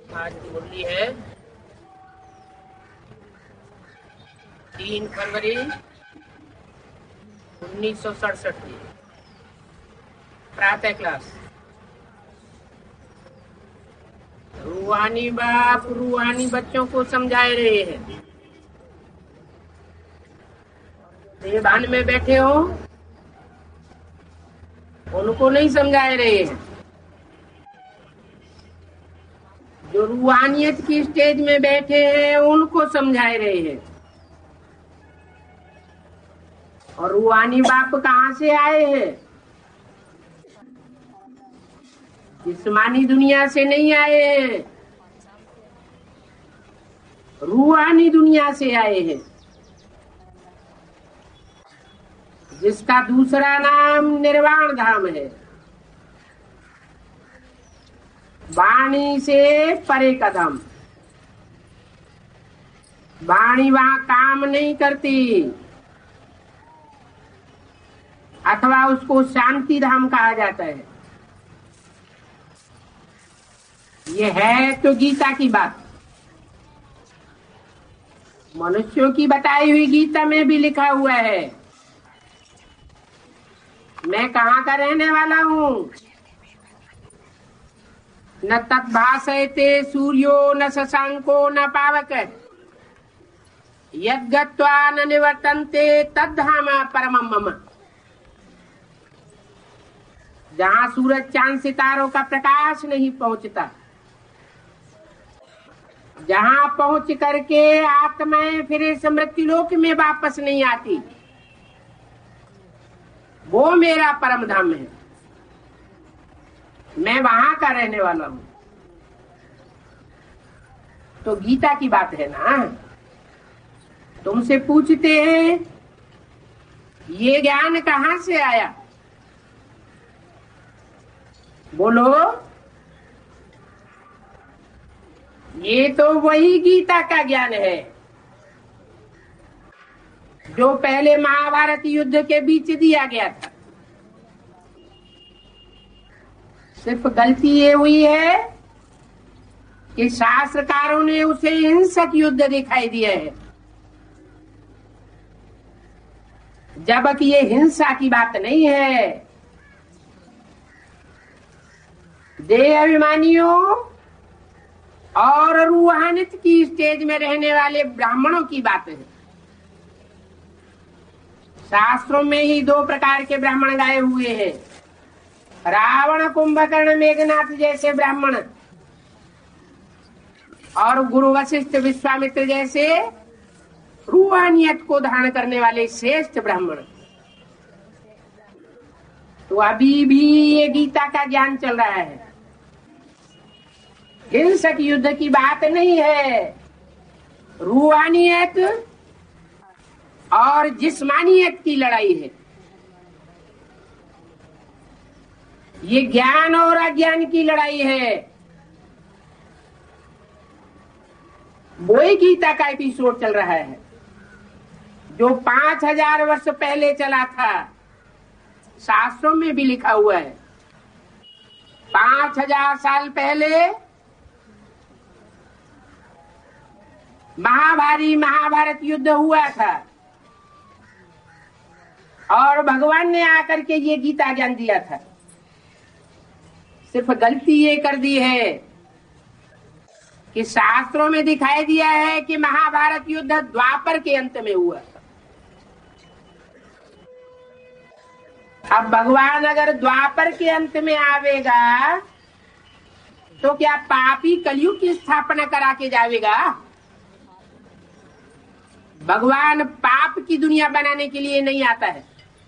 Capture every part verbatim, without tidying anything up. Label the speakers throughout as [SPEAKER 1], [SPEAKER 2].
[SPEAKER 1] आज मुरली है तीन फरवरी उन्नीस सौ सड़सठ की प्रातः क्लास। रूहानी बाप रूहानी बच्चों को समझाए रहे हैं। देवान में बैठे हो उनको नहीं समझाए रहे हैं। जो रूहानियत की स्टेज में बैठे हैं उनको समझाए रहे हैं। और रूहानी बाप कहाँ से आए हैं? जिस्मानी दुनिया से नहीं आए हैं, रूहानी दुनिया से आए हैं, जिसका दूसरा नाम निर्वाण धाम है। वाणी से परे का धाम। वाणी वहां काम नहीं करती, अथवा उसको शांति धाम कहा जाता है। ये है तो गीता की बात। मनुष्यों की बताई हुई गीता में भी लिखा हुआ है। मैं कहाँ का रहने वाला हूँ? न तद्भासयते सूर्यो न शशांको न पावक यद्गत्वा न निवर्तन्ते तद्धाम परमं मम। जहाँ सूरज चांद सितारों का प्रकाश नहीं पहुंचता, जहाँ पहुंच करके आत्माएं फिर इस मृत्युलोक में वापस नहीं आती, वो मेरा परम धाम है। मैं वहां का रहने वाला हूं। तो गीता की बात है ना। तुमसे पूछते हैं ये ज्ञान कहाँ से आया? बोलो। ये तो वही गीता का ज्ञान है जो पहले महाभारत युद्ध के बीच दिया गया था। सिर्फ गलती ये हुई है कि शास्त्रकारों ने उसे हिंसक युद्ध दिखाई दिया है, जबकि ये हिंसा की बात नहीं है। देह अभिमानियों और रूहानियत की स्टेज में रहने वाले ब्राह्मणों की बात है। शास्त्रों में ही दो प्रकार के ब्राह्मण गाए हुए हैं। रावण, कुंभकर्ण, मेघनाथ जैसे ब्राह्मण और गुरु वशिष्ठ, विश्वामित्र जैसे रूहानियत को धारण करने वाले श्रेष्ठ ब्राह्मण। तो अभी भी ये गीता का ज्ञान चल रहा है। हिंसक युद्ध की बात नहीं है। रूहानियत और जिस्मानियत की लड़ाई है। ये ज्ञान और अज्ञान की लड़ाई है। वही गीता का एपिसोड चल रहा है जो पांच हजार वर्ष पहले चला था। शास्त्रों में भी लिखा हुआ है। पांच हजार साल पहले महाभारी महाभारत युद्ध हुआ था और भगवान ने आकर के ये गीता ज्ञान दिया था। सिर्फ गलती ये कर दी है कि शास्त्रों में दिखाई दिया है कि महाभारत युद्ध द्वापर के अंत में हुआ। अब भगवान अगर द्वापर के अंत में आवेगा तो क्या पापी कलयुग की स्थापना करा के जावेगा? भगवान पाप की दुनिया बनाने के लिए नहीं आता है।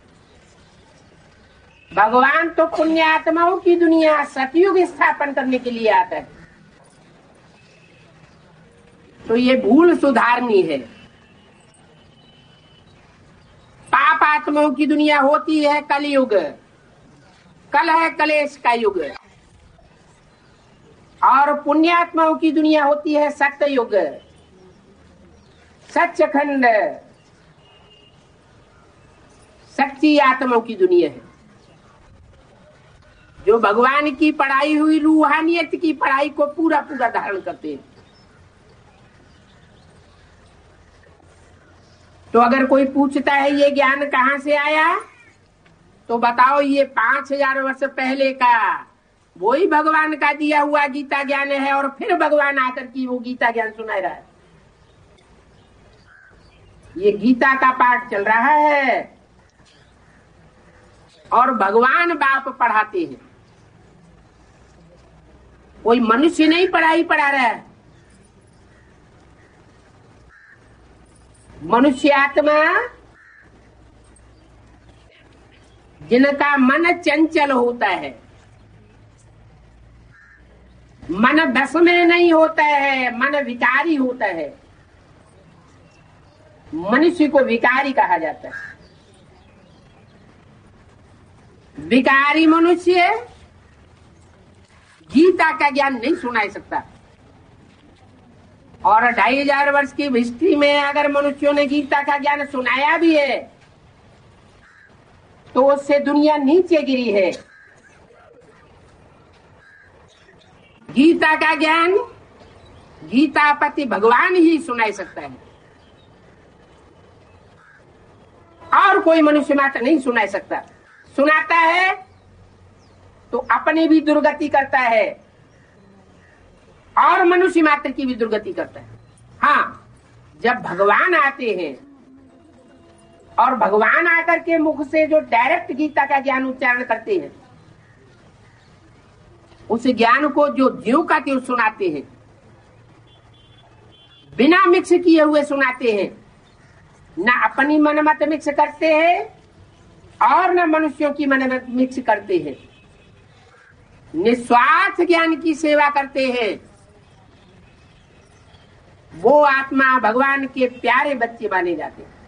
[SPEAKER 1] भगवान तो पुण्यात्माओं की दुनिया सतयुग स्थापन करने के लिए आता है। तो ये भूल सुधारनी है। पाप आत्माओं की दुनिया होती है कलयुग। कल है कलेश का युग। और पुण्यात्माओं की दुनिया होती है सत्ययुग, सच्चखंड, सच्ची आत्माओं की दुनिया है। जो भगवान की पढ़ाई हुई रूहानियत की पढ़ाई को पूरा पूरा धारण करते हैं। तो अगर कोई पूछता है ये ज्ञान कहाँ से आया, तो बताओ ये पांच हजार वर्ष पहले का वही भगवान का दिया हुआ गीता ज्ञान है, और फिर भगवान आकर की वो गीता ज्ञान सुना रहा है। ये गीता का पाठ चल रहा है और भगवान बाप पढ़ाते हैं, कोई मनुष्य नहीं पढ़ाई पढ़ा रहा है। मनुष्य आत्मा जिनका मन चंचल होता है, मन बस में नहीं होता है, मन विकारी होता है, मनुष्य को विकारी कहा जाता है। विकारी मनुष्य गीता का ज्ञान नहीं सुना सकता। और ढाई हजार वर्ष की हिस्ट्री में अगर मनुष्यों ने गीता का ज्ञान सुनाया भी है तो उससे दुनिया नीचे गिरी है। गीता का ज्ञान गीतापति भगवान ही सुना सकता है, और कोई मनुष्य मात्र नहीं सुना सकता। सुनाता है तो अपनी भी दुर्गति करता है और मनुष्य मात्र की भी दुर्गति करता है। हाँ, जब भगवान आते हैं और भगवान आकर के मुख से जो डायरेक्ट गीता का ज्ञान उच्चारण करते हैं, उस ज्ञान को जो ज्यों का त्यों सुनाते हैं, बिना मिक्स किए हुए सुनाते हैं, ना अपनी मनमत मिक्स करते हैं और न मनुष्यों की मनमत मिक्स करते हैं, निस्वार्थ ज्ञान की सेवा करते हैं, वो आत्मा भगवान के प्यारे बच्चे माने जाते हैं।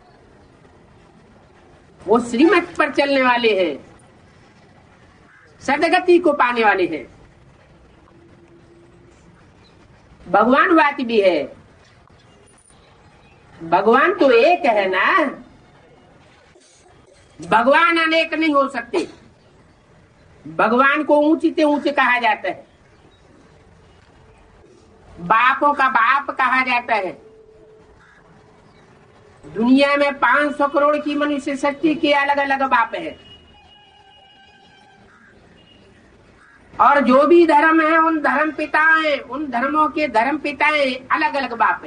[SPEAKER 1] वो श्रीमत पर चलने वाले हैं, सदगति को पाने वाले हैं। भगवान बात भी है, भगवान तो एक है ना, भगवान अनेक नहीं हो सकते। भगवान को ऊंची से ऊंचे कहा जाता है, बापों का बाप कहा जाता है। दुनिया में पांच सौ करोड़ की मनुष्य शक्ति के अलग अलग बाप है, और जो भी धर्म है उन धर्म पिताएं, उन धर्मों के धर्म पिताएं अलग अलग बाप है।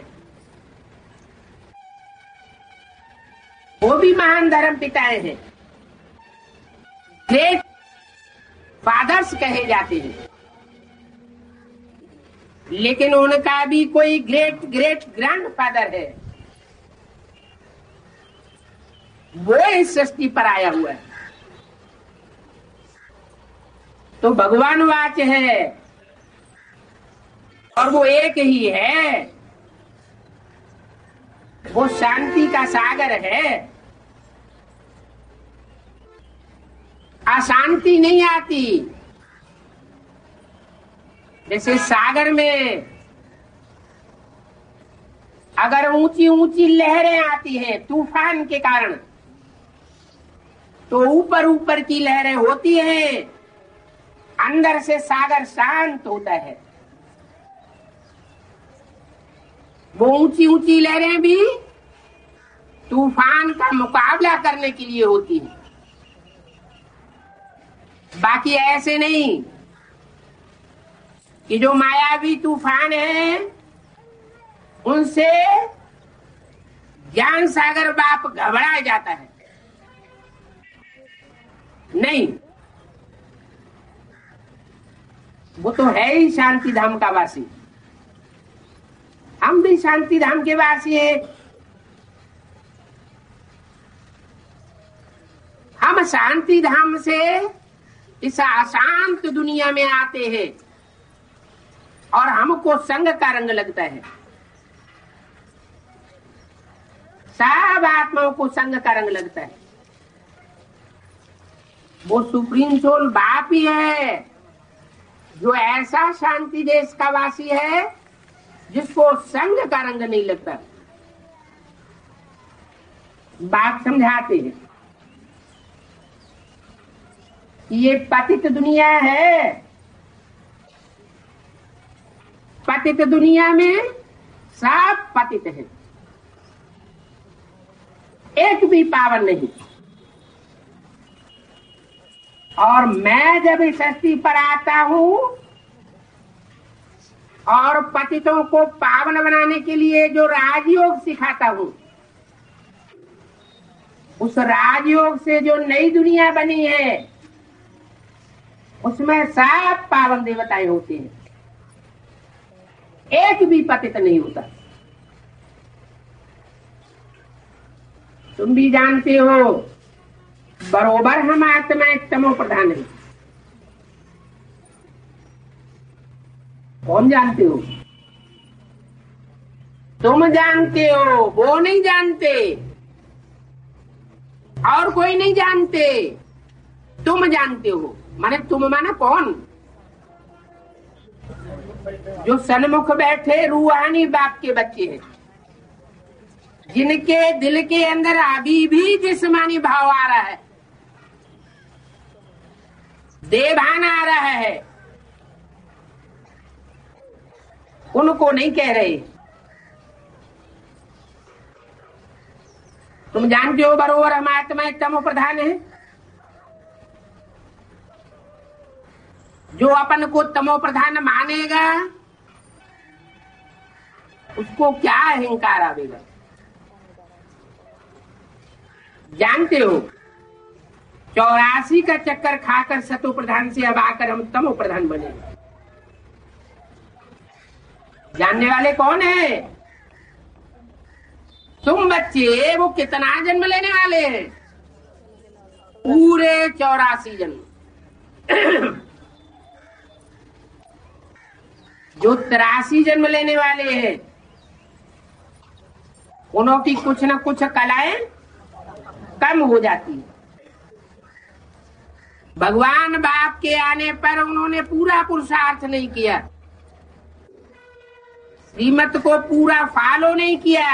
[SPEAKER 1] वो भी महान धर्म पिताएं हैं, ग्रेट फादर्स कहे जाते हैं, लेकिन उनका भी कोई ग्रेट ग्रेट ग्रैंड फादर है, वो इस सृष्टि पर आया हुआ है। तो भगवान वाच है और वो एक ही है, वो शांति का सागर है। अशांति नहीं आती। जैसे सागर में अगर ऊंची ऊंची लहरें आती हैं तूफान के कारण, तो ऊपर ऊपर की लहरें होती हैं, अंदर से सागर शांत होता है। वो ऊंची ऊंची लहरें भी तूफान का मुकाबला करने के लिए होती हैं, बाकी ऐसे नहीं कि जो मायावी तूफान है उनसे ज्ञान सागर बाप घबरा जाता है। नहीं, वो तो है ही शांति धाम का वासी। हम भी शांति धाम के वासी हैं। हम शांति धाम से इस अशांत दुनिया में आते हैं और हमको संग का रंग लगता है। सब आत्माओं को संग का रंग लगता है। वो सुप्रीम सोल बाप ही है जो ऐसा शांति देश का वासी है जिसको संग का रंग नहीं लगता। बात समझाते हैं। ये पतित दुनिया है। पतित दुनिया में सब पतित है, एक भी पावन नहीं। और मैं जब इस धरती पर आता हूं और पतितों को पावन बनाने के लिए जो राजयोग सिखाता हूं, उस राजयोग से जो नई दुनिया बनी है उसमें सब पावन देवताएं होते हैं, एक भी पतित नहीं होता। तुम भी जानते हो बरोबर हम आत्माएं तमो प्रधान है। कौन जानते हो? तुम जानते हो, वो नहीं जानते, और कोई नहीं जानते, तुम जानते हो। माने तुम माने कौन? जो सन्मुख बैठे रूहानी बाप के बच्चे हैं, जिनके दिल के अंदर अभी भी जिस्मानी भाव आ रहा है, देभान आ रहा है, उनको नहीं कह रहे। तुम जानते हो बरोबर हम आत्मा तमो प्रधान है। जो अपन को तमो प्रधान मानेगा उसको क्या अहंकार आवेगा? जानते हो चौरासी का चक्कर खाकर सतो प्रधान से अब आकर हम तमो प्रधान बने। जानने वाले कौन है? तुम बच्चे। वो कितना जन्म लेने वाले हैं? पूरे चौरासी जन्म। जो तिरासी जन्म लेने वाले हैं उनों की कुछ न कुछ कलाएं कम हो जाती है। भगवान बाप के आने पर उन्होंने पूरा पुरुषार्थ नहीं किया, श्रीमत को पूरा फॉलो नहीं किया,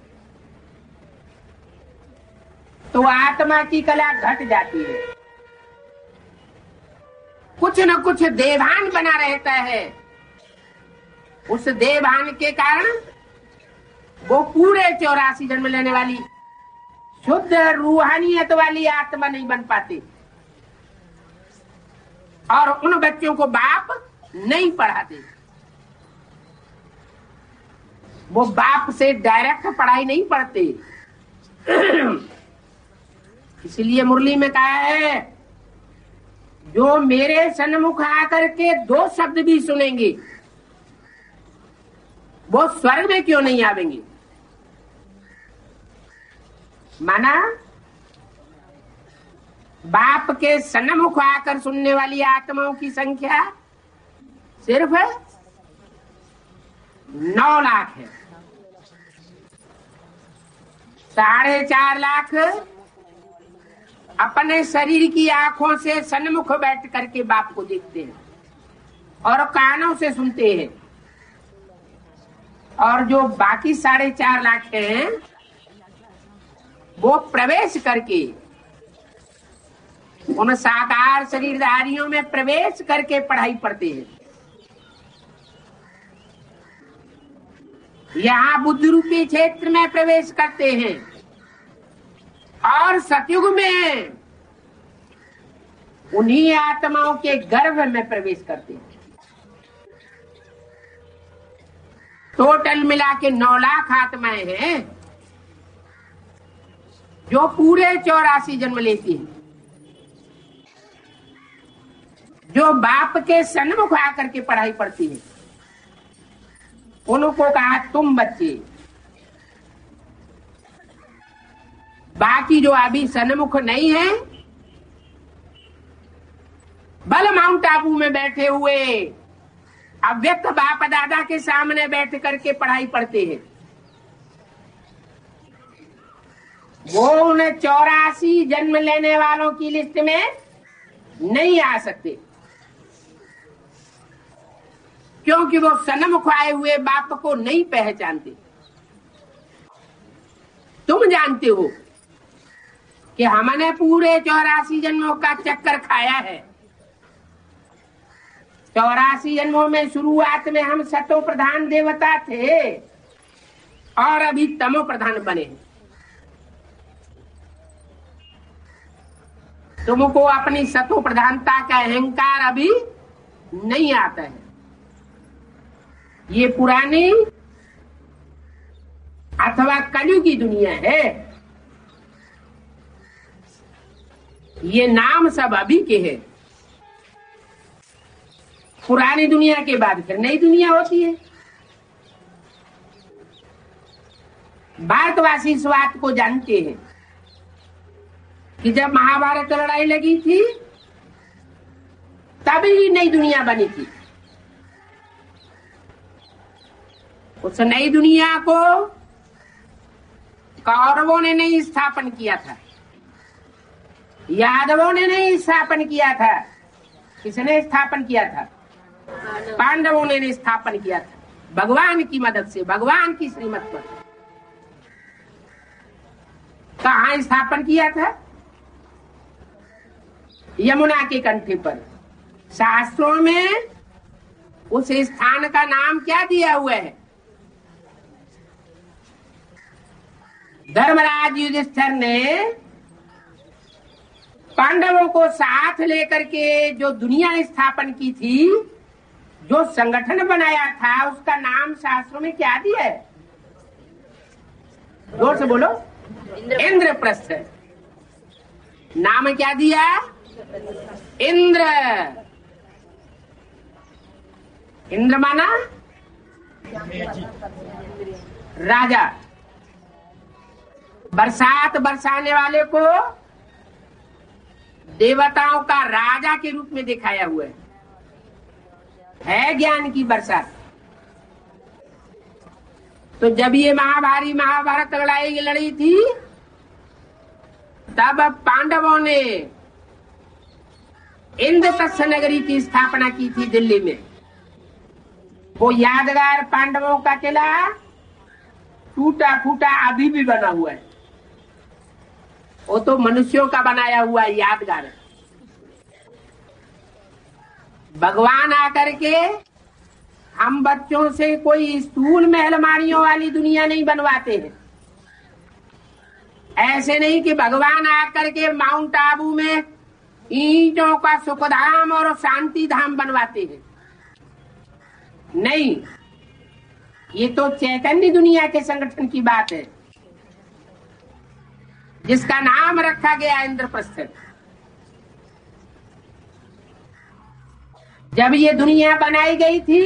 [SPEAKER 1] तो आत्मा की कला घट जाती है। कुछ न कुछ देभान बना रहता है। उस देभान के कारण वो पूरे चौरासी जन्म लेने वाली शुद्ध रूहानियत वाली आत्मा नहीं बन पाती, और उन बच्चों को बाप नहीं पढ़ाते। वो बाप से डायरेक्ट पढ़ाई नहीं पढ़ते। इसलिए मुरली में कहा है, जो मेरे सन्मुख आकर के दो शब्द भी सुनेंगे वो स्वर्ग में क्यों नहीं आवेंगे? माना बाप के सन्मुख आकर सुनने वाली आत्माओं की संख्या सिर्फ नौ लाख है। साढ़े चार लाख अपने शरीर की आंखों से सन्मुख बैठ करके बाप को देखते हैं और कानों से सुनते हैं, और जो बाकी साढ़े चार लाख हैं वो प्रवेश करके उन साकार शरीरधारियों में प्रवेश करके पढ़ाई पढ़ते हैं। यहाँ बुद्ध रूपी क्षेत्र में प्रवेश करते हैं और सतयुग में उन्हीं आत्माओं के गर्भ में प्रवेश करते हैं। टोटल मिला के नौ लाख आत्माएं हैं जो पूरे चौरासी जन्म लेती हैं, जो बाप के सन्मुख आकर के पढ़ाई पढ़ती है। उनको कहा तुम बच्चे। बाकी जो अभी सन्मुख नहीं है, बल माउंट आबू में बैठे हुए अव्यक्त बाप दादा के सामने बैठ करके पढ़ाई पढ़ते हैं, वो उन चौरासी जन्म लेने वालों की लिस्ट में नहीं आ सकते, क्योंकि वो सन्मुख आए हुए बाप को नहीं पहचानते। तुम जानते हो कि हमने पूरे चौरासी जन्मों का चक्कर खाया है। चौरासी जन्मों में शुरुआत में हम सतो प्रधान देवता थे और अभी तमो प्रधान बने। तुमको अपनी सतो प्रधानता का अहंकार अभी नहीं आता है। ये पुरानी अथवा कलयुग की दुनिया है। ये नाम सब अभी के है। पुरानी दुनिया के बाद फिर नई दुनिया होती है। भारतवासी इस बात को जानते हैं कि जब महाभारत लड़ाई लगी थी तभी नई दुनिया बनी थी। उस नई दुनिया को कौरवों ने नहीं स्थापन किया था, यादवों ने नहीं स्थापन किया था। किसने स्थापन किया था? पांडवों ने नहीं स्थापन किया था। भगवान की मदद से, भगवान की श्रीमत पर। कहाँ स्थापन किया था? यमुना के कंठे पर। शास्त्रों में उस स्थान का नाम क्या दिया हुआ है? धर्मराज युधिष्ठिर ने पांडवों को साथ लेकर के जो दुनिया स्थापन की थी, जो संगठन बनाया था, उसका नाम शास्त्रों में क्या दिया है? जोर से बोलो। इंद्रप्रस्थ। नाम क्या दिया? इंद्र। इंद्र माना राजा। बरसात बरसाने वाले को देवताओं का राजा के रूप में दिखाया हुआ है। है ज्ञान की बरसात। तो जब ये महाभारी महाभारत लड़ाई लड़ी थी तब पांडवों ने इंद्रप्रस्थ नगरी की स्थापना की थी दिल्ली में। वो यादगार पांडवों का किला टूटा फूटा अभी भी बना हुआ है। वो तो मनुष्यों का बनाया हुआ यादगार है। भगवान आकर के हम बच्चों से कोई स्थूल महलमारियों वाली दुनिया नहीं बनवाते हैं। ऐसे नहीं कि भगवान आकर के माउंट आबू में ईंटों का सुखधाम और शांति धाम बनवाते हैं। नहीं, ये तो चैतन्य दुनिया के संगठन की बात है, जिसका नाम रखा गया इंद्रप्रस्थ। जब ये दुनिया बनाई गई थी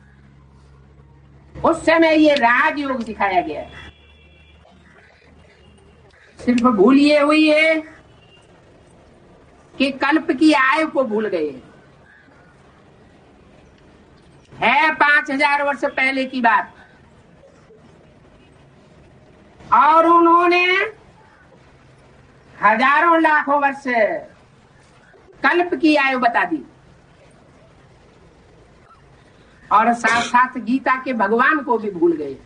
[SPEAKER 1] उस समय ये राजयोग सिखाया गया। सिर्फ भूल ये हुई है कि कल्प की आयु को भूल गए। है पांच हजार वर्ष पहले की बात, और उन्होंने हजारों लाखों वर्ष कल्प की आयु बता दी। और साथ साथ गीता के भगवान को भी भूल गए।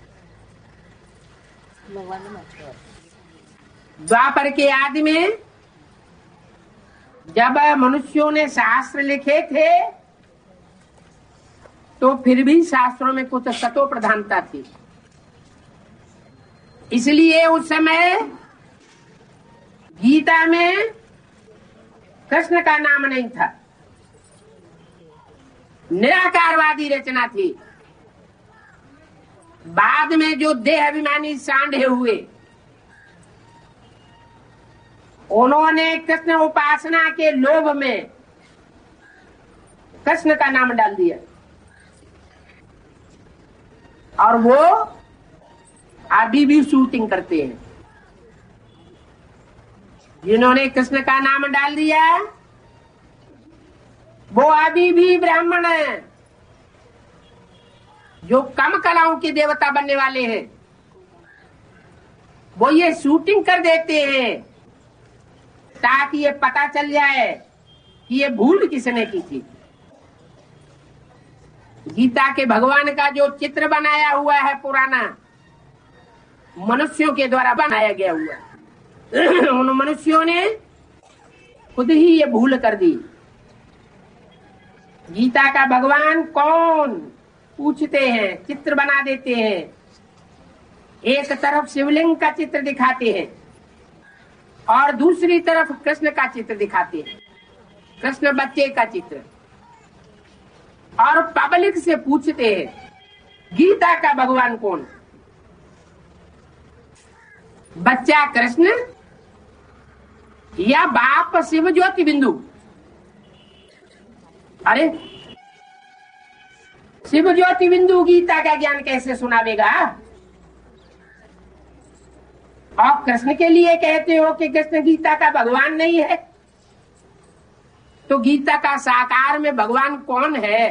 [SPEAKER 1] द्वापर के आदि में जब मनुष्यों ने शास्त्र लिखे थे तो फिर भी शास्त्रों में कुछ सतो प्रधानता थी। इसलिए उस समय गीता में कृष्ण का नाम नहीं था। निराकारवादी रचना थी। बाद में जो देह अभिमानी सांढे हुए, उन्होंने कृष्ण उपासना के लोभ में कृष्ण का नाम डाल दिया, और वो अभी भी शूटिंग करते हैं। जिन्होंने कृष्ण का नाम डाल दिया वो अभी भी ब्राह्मण है, जो कम कलाओं के देवता बनने वाले हैं। वो ये शूटिंग कर देते हैं ताकि ये पता चल जाए कि ये भूल किसने की थी। गीता के भगवान का जो चित्र बनाया हुआ है पुराना, मनुष्यों के द्वारा बनाया गया हुआ है। उन मनुष्यों ने खुद ही ये भूल कर दी। गीता का भगवान कौन पूछते हैं, चित्र बना देते हैं। एक तरफ शिवलिंग का चित्र दिखाते हैं और दूसरी तरफ कृष्ण का चित्र दिखाते हैं, कृष्ण बच्चे का चित्र, और पब्लिक से पूछते हैं गीता का भगवान कौन, बच्चा कृष्ण या बाप शिव ज्योति बिंदु। अरे शिव ज्योति बिंदु गीता का ज्ञान कैसे सुनावेगा? और कृष्ण के लिए कहते हो कि कृष्ण गीता का भगवान नहीं है, तो गीता का साकार में भगवान कौन है?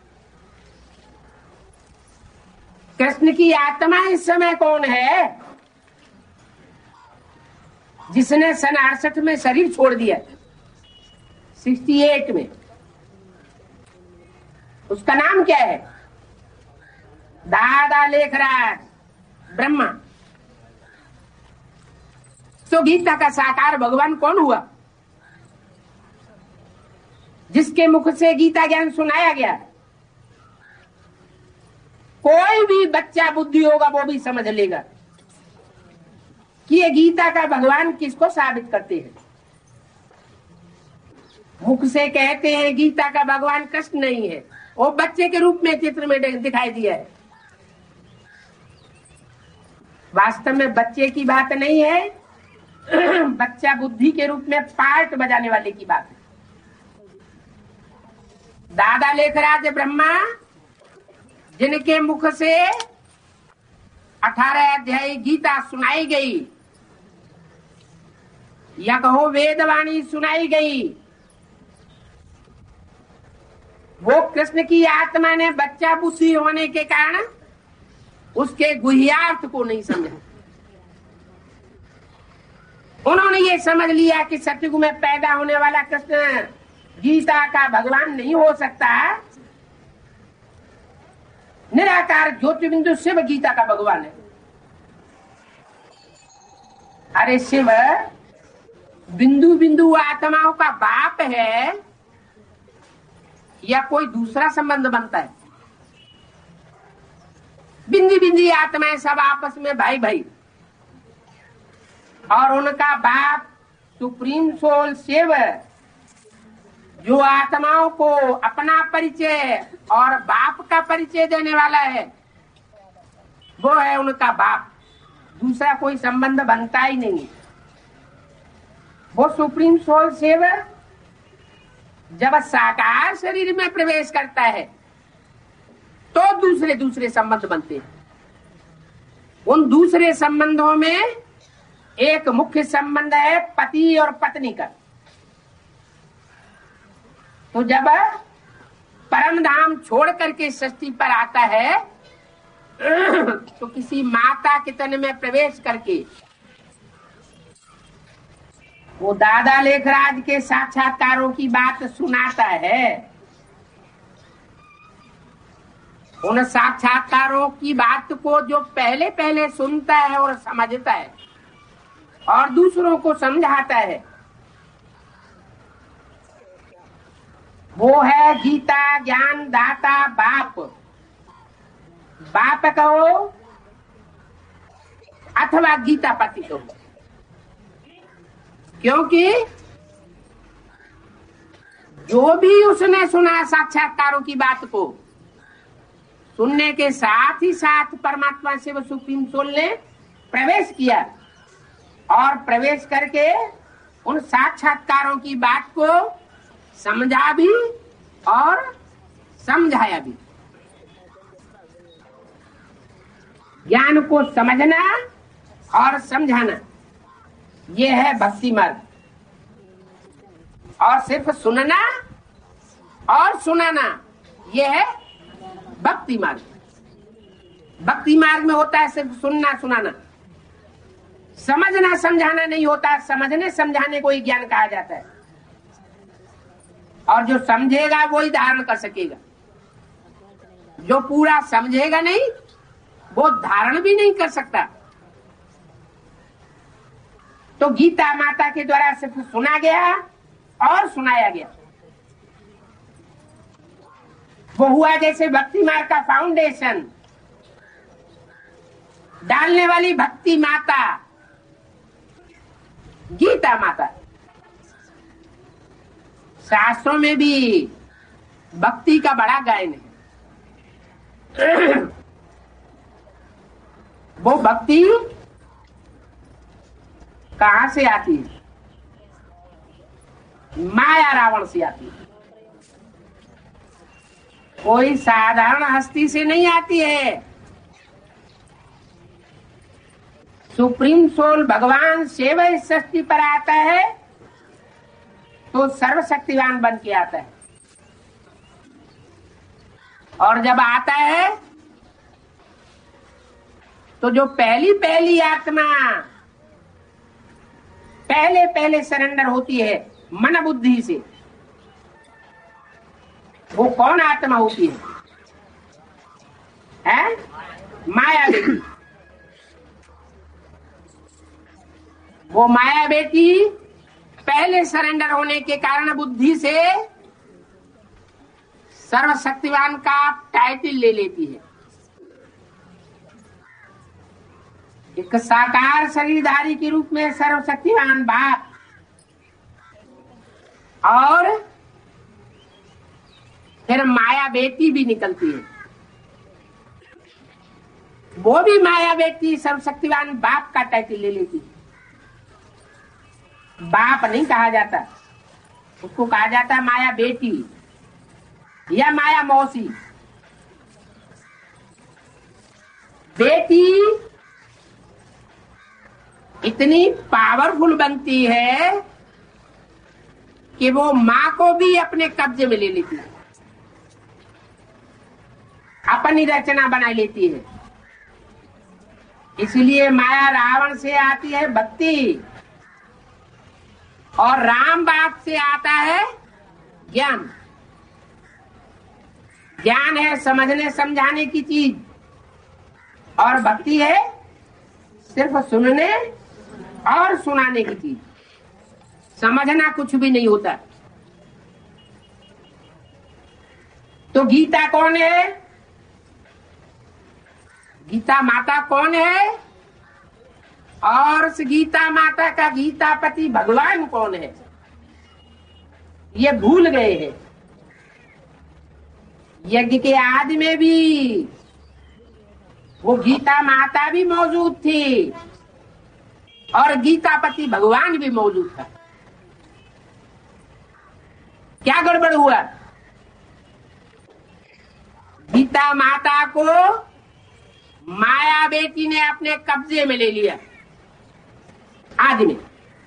[SPEAKER 1] कृष्ण की आत्मा इस समय कौन है जिसने सन अड़सठ में शरीर छोड़ दिया, सिक्सटी एट में? उसका नाम क्या है? दादा लेखराज ब्रह्मा। तो गीता का साकार भगवान कौन हुआ जिसके मुख से गीता ज्ञान सुनाया गया? कोई भी बच्चा बुद्धि होगा वो भी समझ लेगा कि ये गीता का भगवान किसको साबित करते हैं। मुख से कहते हैं गीता का भगवान कृष्ण नहीं है, वो बच्चे के रूप में चित्र में दिखाई दिया है। वास्तव में बच्चे की बात नहीं है, बच्चा बुद्धि के रूप में पार्ट बजाने वाले की बात है। दादा लेखराज ब्रह्मा जिनके मुख से अठारह अध्याय गीता सुनाई गई या कहो वेदवाणी सुनाई गई, वो कृष्ण की आत्मा ने बच्चा बुद्धि होने के कारण उसके गुह्यार्थ को नहीं समझा। उन्होंने ये समझ लिया कि सतयुग में पैदा होने वाला कृष्ण गीता का भगवान नहीं हो सकता, निराकार ज्योति बिंदु शिव गीता का भगवान है। अरे शिव बिंदु बिंदु आत्माओं का बाप है या कोई दूसरा संबंध बनता है? बिंदी बिंदी आत्माएं सब आपस में भाई भाई, और उनका बाप सुप्रीम सोल शिव जो आत्माओं को अपना परिचय और बाप का परिचय देने वाला है, वो है उनका बाप। दूसरा कोई संबंध बनता ही नहीं। वो सुप्रीम सोल शिव जब साकार शरीर में प्रवेश करता है तो दूसरे दूसरे संबंध बनते हैं। उन दूसरे संबंधों में एक मुख्य संबंध है पति और पत्नी का। तो जब परम धाम छोड़ करके सृष्टि पर आता है तो किसी माता के तन में प्रवेश करके वो दादा लेखराज के साक्षात्कारों की बात सुनाता है। उन साक्षात्कारों की बात को जो पहले पहले सुनता है और समझता है और दूसरों को समझाता है, वो है गीता ज्ञान दाता बाप। बाप कहो अथवा गीता पति कहो, क्योंकि जो भी उसने सुना साक्षात्कारों की बात को, सुनने के साथ ही साथ परमात्मा शिव सुप्रीम सोल ने प्रवेश किया और प्रवेश करके उन साक्षात्कारों की बात को समझा भी और समझाया भी। ज्ञान को समझना और समझाना ये है भक्ति मार्ग, और सिर्फ सुनना और सुनाना ये है भक्ति मार्ग। भक्ति मार्ग में होता है सिर्फ सुनना सुनाना, समझना समझाना नहीं होता। समझने समझाने को ही ज्ञान कहा जाता है, और जो समझेगा वो ही धारण कर सकेगा। जो पूरा समझेगा नहीं वो धारण भी नहीं कर सकता। तो गीता माता के द्वारा सिर्फ सुना गया और सुनाया गया। वो हुआ जैसे भक्ति मार्ग का फाउंडेशन डालने वाली भक्ति माता गीता माता। शास्त्रों में भी भक्ति का बड़ा गायन है। वो भक्ति कहां से आती है? माया रावण से आती है। कोई साधारण हस्ती से नहीं आती है। सुप्रीम सोल भगवान शिव इस सृष्टि पर आता है तो सर्वशक्तिवान बन के आता है, और जब आता है तो जो पहली पहली आत्मा पहले पहले सरेंडर होती है मन बुद्धि से, वो कौन आत्मा होती है? है माया बेटी। वो माया बेटी पहले सरेंडर होने के कारण बुद्धि से सर्वशक्तिवान का टाइटल ले लेती है। एक साकार शरीरधारी के रूप में सर्वशक्तिवान बाप, और फिर माया बेटी भी निकलती है। वो भी माया बेटी सर्वशक्तिवान बाप का टाइटल ले लेती है। बाप नहीं कहा जाता, उसको कहा जाता माया बेटी या माया मौसी। बेटी इतनी पावरफुल बनती है कि वो माँ को भी अपने कब्जे में ले लेती है, अपनी रचना बना लेती है। इसलिए माया रावण से आती है भक्ति, और राम बाप से आता है ज्ञान। ज्ञान है समझने समझाने की चीज, और भक्ति है सिर्फ सुनने और सुनाने की चीज। समझना कुछ भी नहीं होता। तो गीता कौन है? गीता माता कौन है? और उस गीता माता का गीतापति भगवान कौन है? ये भूल गए हैं। यज्ञ के आदि में भी वो गीता माता भी मौजूद थी और गीतापति भगवान भी मौजूद था। क्या गड़बड़ हुआ? गीता माता को माया बेटी ने अपने कब्जे में ले लिया आदि में,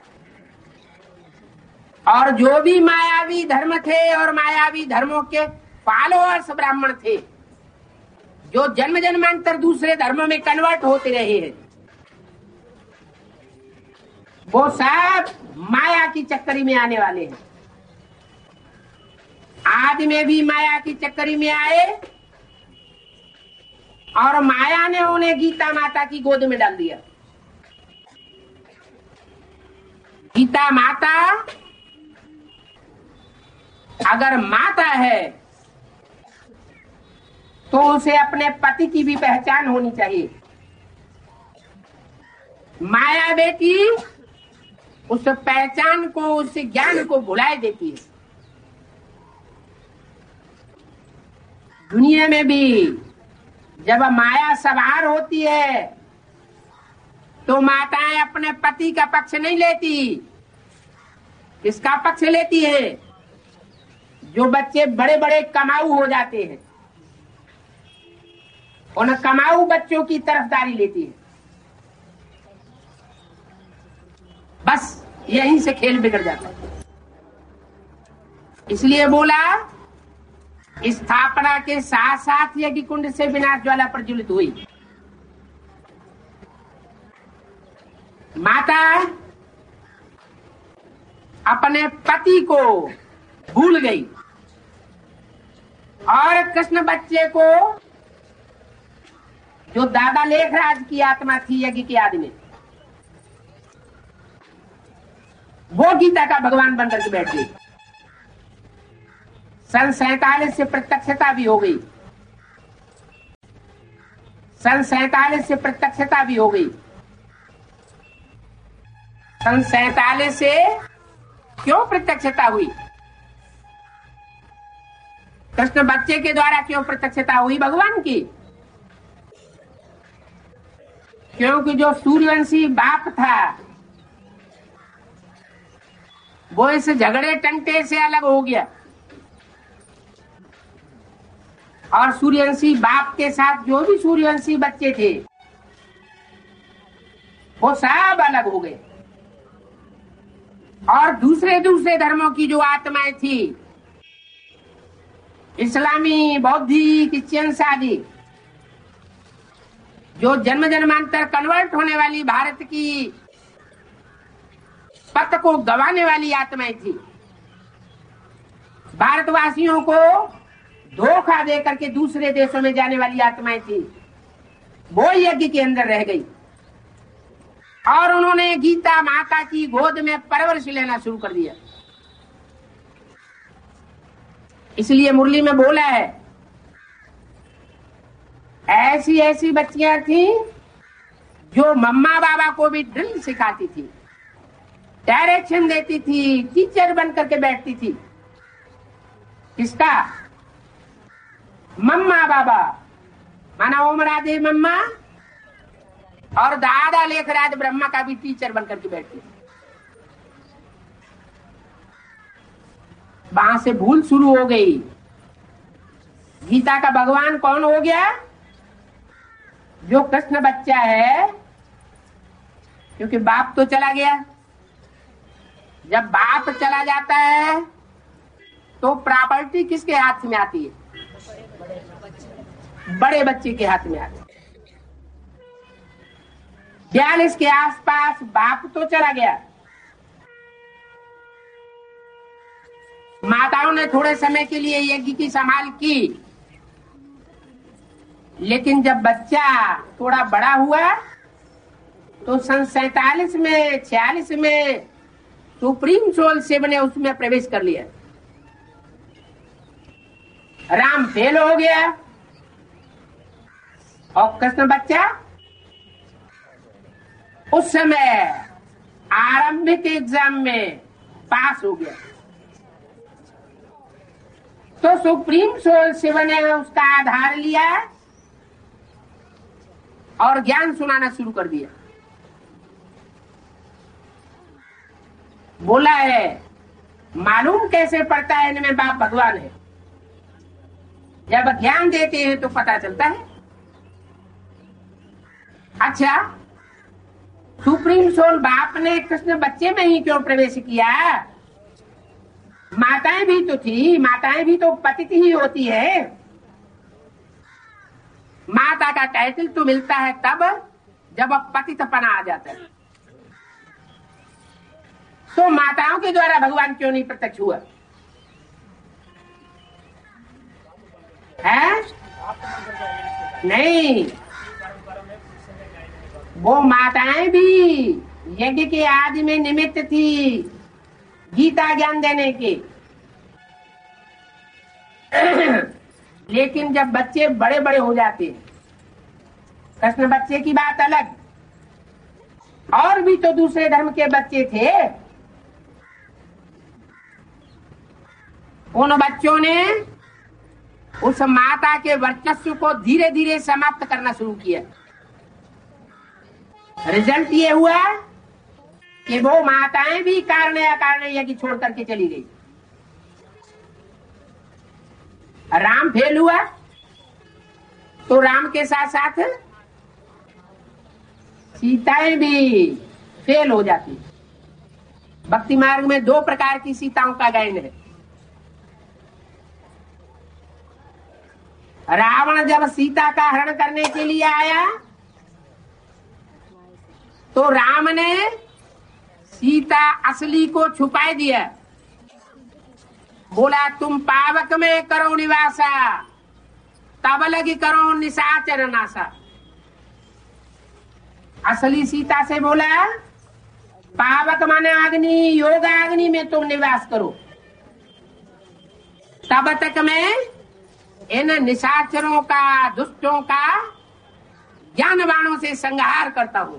[SPEAKER 1] और जो भी मायावी धर्म थे और मायावी धर्मों के फॉलोअर्स ब्राह्मण थे, जो जन्म जन्मांतर दूसरे धर्मों में कन्वर्ट होते रहे हैं, वो सब माया की चक्करी में आने वाले हैं। आदि में भी माया की चक्करी में आए, और माया ने उन्हें गीता माता की गोद में डाल दिया। गीता माता अगर माता है तो उसे अपने पति की भी पहचान होनी चाहिए। माया बेटी उस पहचान को, उस ज्ञान को भुलाए देती है। दुनिया में भी जब माया सवार होती है तो माताएं अपने पति का पक्ष नहीं लेती। किसका पक्ष लेती है? जो बच्चे बड़े बड़े कमाऊ हो जाते हैं, उन कमाऊ बच्चों की तरफदारी लेती है। बस यहीं से खेल बिगड़ जाता है। इसलिए बोला, स्थापना के साथ साथ यज्ञ कुंड से विनाश ज्वाला प्रज्वलित हुई। माता अपने पति को भूल गई और कृष्ण बच्चे को, जो दादा लेखराज की आत्मा थी यज्ञ के आदि में, वो गीता का भगवान बनकर के बैठ गई। सन सैतालीस से प्रत्यक्षता भी हो गई, सन सैतालीस से प्रत्यक्षता भी हो गई। सन सैतालीस से क्यों प्रत्यक्षता हुई? कृष्ण बच्चे के द्वारा क्यों प्रत्यक्षता हुई भगवान की? क्योंकि जो सूर्यवंशी बाप था वो इस झगड़े टंटे से अलग हो गया और सूर्यवंशी बाप के साथ जो भी सूर्यवंशी बच्चे थे वो सब अलग हो गए। और दूसरे दूसरे धर्मों की जो आत्माएं थी, इस्लामी, बौद्धिक, क्रिश्चियन आदि, जो जन्म जन्मांतर कन्वर्ट होने वाली भारत की पथ को गंवाने वाली आत्माएं थी, भारतवासियों को धोखा दे करके दूसरे देशों में जाने वाली आत्माएं थी, वो यज्ञ के अंदर रह गई और उन्होंने गीता माता की गोद में परवरिश लेना शुरू कर दिया। इसलिए मुरली में बोला है, ऐसी ऐसी बच्चियां थी जो मम्मा बाबा को भी ड्रिल सिखाती थी, डायरेक्शन देती थी, टीचर बन करके बैठती थी। किसका? मम्मा बाबा, माना ओम राधे मम्मा, और दादा लेखराज ब्रह्मा का भी टीचर बनकर के बैठती थी। वहां से भूल शुरू हो गई। गीता का भगवान कौन हो गया? जो कृष्ण बच्चा है, क्योंकि बाप तो चला गया। जब बाप चला जाता है तो प्रॉपर्टी किसके हाथ में आती है? बड़े बच्चे के हाथ में आती है। बयालीस के आसपास बाप तो चला गया। माताओं ने थोड़े समय के लिए यज्ञ की संभाल की, लेकिन जब बच्चा थोड़ा बड़ा हुआ तो सन सैतालीस में, छियालीस में सुप्रीम सोल शिव ने उसमें प्रवेश कर लिया। राम फेल हो गया और कृष्ण बच्चा उस समय आरंभिक एग्जाम में पास हो गया। तो सुप्रीम सोल शिव ने उसका आधार लिया और ज्ञान सुनाना शुरू कर दिया। बोला है, मालूम कैसे पड़ता है इनमें बाप भगवान है? जब ज्ञान देते हैं तो पता चलता है। अच्छा, सुप्रीम सोल बाप ने कृष्ण बच्चे में ही क्यों प्रवेश किया? माताएं भी तो थी, माताएं भी तो पतित ही होती है। माता का टाइटल तो मिलता है तब जब पतितपना आ जाता है। तो माताओं के द्वारा भगवान क्यों नहीं प्रत्यक्ष हुआ है? नहीं, वो माताएं भी यज्ञ के आदि में निमित्त थी गीता ज्ञान देने के। लेकिन जब बच्चे बड़े बड़े हो जाते हैं, कृष्ण बच्चे की बात अलग, और भी तो दूसरे धर्म के बच्चे थे, उन बच्चों ने उस माता के वर्चस्व को धीरे धीरे समाप्त करना शुरू किया। रिजल्ट ये हुआ कि वो माताएं भी कारण अकारण यज्ञ छोड़ करके चली गई। राम फेल हुआ तो राम के साथ साथ सीताएं भी फेल हो जाती। भक्ति मार्ग में दो प्रकार की सीताओं का गायन है। रावण जब सीता का हरण करने के लिए आया तो राम ने सीता असली को छुपा दिया। बोला, तुम पावक में करो निवासा, तब लगी करो निशाचर नासा। असली सीता से बोला, पावक माने अग्नि, योगाग्नि में तुम निवास करो, तब तक मैं इन निशाचरों का, दुष्टों का ज्ञान बाणों से संहार करता हूं।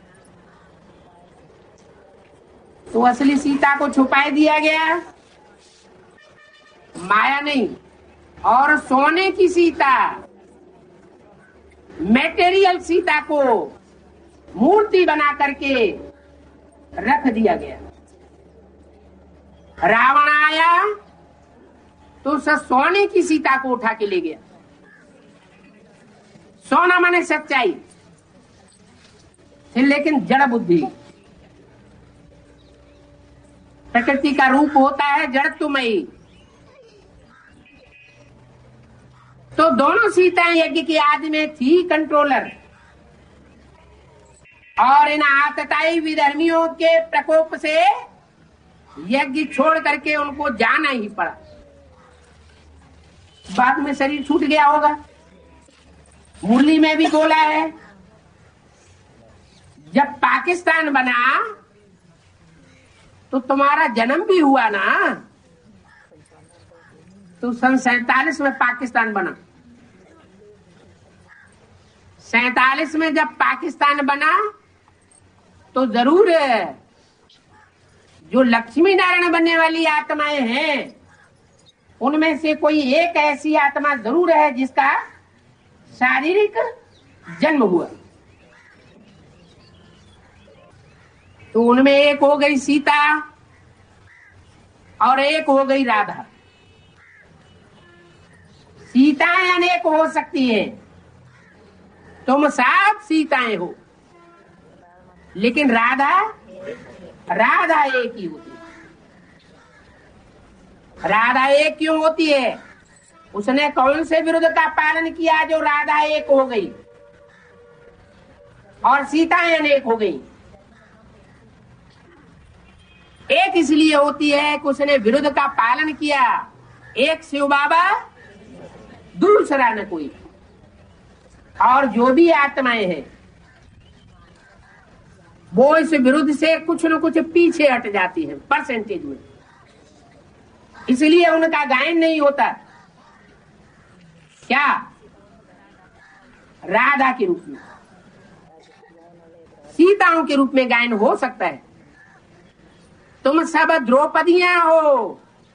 [SPEAKER 1] तो असली सीता को छुपा दिया गया, माया नहीं। और सोने की सीता, मेटेरियल सीता को मूर्ति बना करके रख दिया गया। रावण आया तो उस सोने की सीता को उठा के ले गया। सोना माने सच्चाई, लेकिन जड़ बुद्धि। प्रकृति का रूप होता है जड़त्वमयी। तो दोनों सीताएं यज्ञ की आदि में थी कंट्रोलर, और इन आतताई विधर्मियों के प्रकोप से यज्ञ छोड़ करके उनको जाना ही पड़ा। बाद में शरीर छूट गया होगा। मुरली में भी बोला है, जब पाकिस्तान बना तो तुम्हारा जन्म भी हुआ ना, तो सन सैतालीस में पाकिस्तान बना। सैतालीस में जब पाकिस्तान बना तो जरूर जो लक्ष्मी नारायण बनने वाली आत्माएं हैं, उनमें से कोई एक ऐसी आत्मा जरूर है जिसका शारीरिक जन्म हुआ। तो उनमें एक हो गई सीता और एक हो गई राधा। सीताएं अनेक हो सकती हैं, तुम सब सीताएं हो, लेकिन राधा राधा एक ही होती है। राधा एक क्यों होती है? उसने कौन से विरुद्ध का पालन किया जो राधा एक हो गई और सीताएं अनेक हो गई? एक इसलिए होती है कि उसने विरुद्ध का पालन किया, एक शिव बाबा दूसरा न कोई। और जो भी आत्माएं हैं वो इस विरुद्ध से कुछ न कुछ पीछे हट जाती है परसेंटेज में, इसलिए उनका गायन नहीं होता। क्या? राधा के रूप में, सीताओं के रूप में गायन हो सकता है। तुम सब द्रौपदियां हो,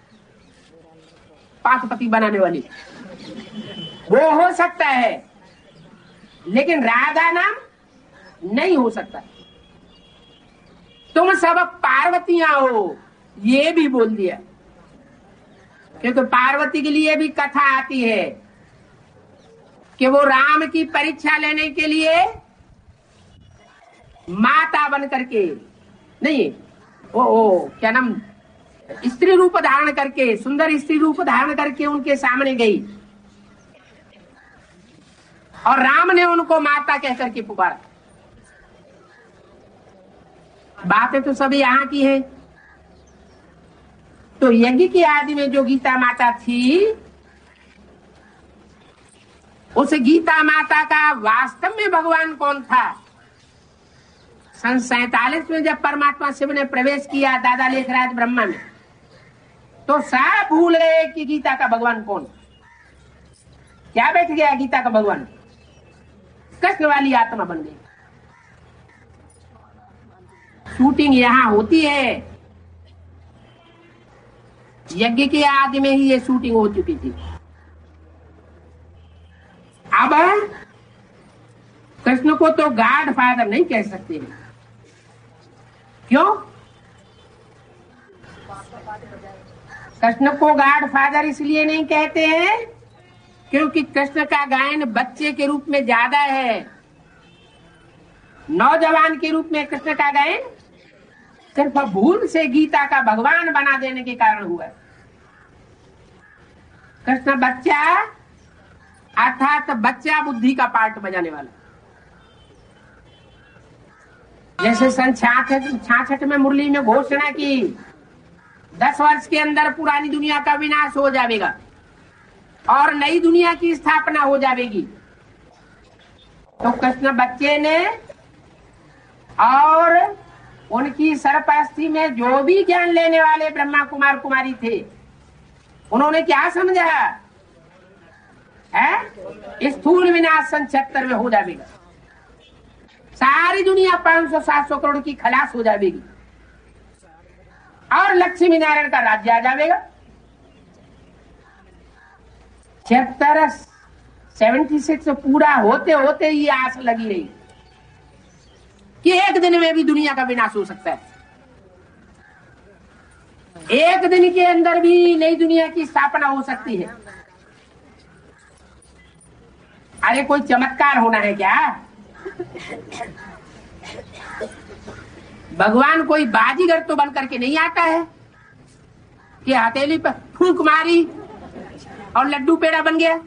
[SPEAKER 1] पांचपति बनाने वाली, वो हो सकता है, लेकिन राधा नाम नहीं हो सकता। तुम सब पार्वतियां हो, ये भी बोल दिया, क्योंकि पार्वती के लिए भी कथा आती है कि वो राम की परीक्षा लेने के लिए माता बन करके नहीं, ओ, ओ क्या नाम, स्त्री रूप धारण करके, सुंदर स्त्री रूप धारण करके उनके सामने गई और राम ने उनको माता कह करके पुकारा। बातें तो सब यहाँ की है। तो यज्ञ की आदि में जो गीता माता थी, उस गीता माता का वास्तव में भगवान कौन था? सन सैतालीस में जब परमात्मा शिव ने प्रवेश किया दादा लेखराज ब्रह्मा में, तो सब भूल गए कि गीता का भगवान कौन। क्या बैठ गया गीता का भगवान? कृष्ण वाली आत्मा बन गई। शूटिंग यहाँ होती है, यज्ञ के आदि में ही ये शूटिंग हो चुकी थी। अब कृष्ण को तो गॉड फादर नहीं कह सकते हैं। क्यों? कृष्ण को गॉड फादर इसलिए नहीं कहते हैं क्योंकि कृष्ण का गायन बच्चे के रूप में ज्यादा है, नौजवान के रूप में कृष्ण का गायन सिर्फ भूल से गीता का भगवान बना देने के कारण हुआ। कृष्ण बच्चा अर्थात बच्चा बुद्धि का पार्ट बजाने वाला। जैसे सन छियासठ में मुरली में घोषणा की, दस वर्ष के अंदर पुरानी दुनिया का विनाश हो जाएगा और नई दुनिया की स्थापना हो जाएगी। तो कृष्ण बच्चे ने और उनकी सरपरस्ती में जो भी ज्ञान लेने वाले ब्रह्मा कुमार कुमारी थे, उन्होंने क्या समझा है? स्थूल विनाश सन छिहत्तर में हो जाएगा, सारी दुनिया पांच सौ सात सौ करोड़ की खलास हो जाएगी और लक्ष्मी नारायण का राज्य आ जाएगा। छिहत्तर सेवेंटी सिक्स पूरा होते होते ही आस लगी रही कि एक दिन में भी दुनिया का विनाश हो सकता है, एक दिन के अंदर भी नई दुनिया की स्थापना हो सकती है। अरे कोई चमत्कार होना है क्या? भगवान कोई बाजीगर तो बन करके नहीं आता है कि हथेली पर फूंक मारी और लड्डू पेड़ा बन गया।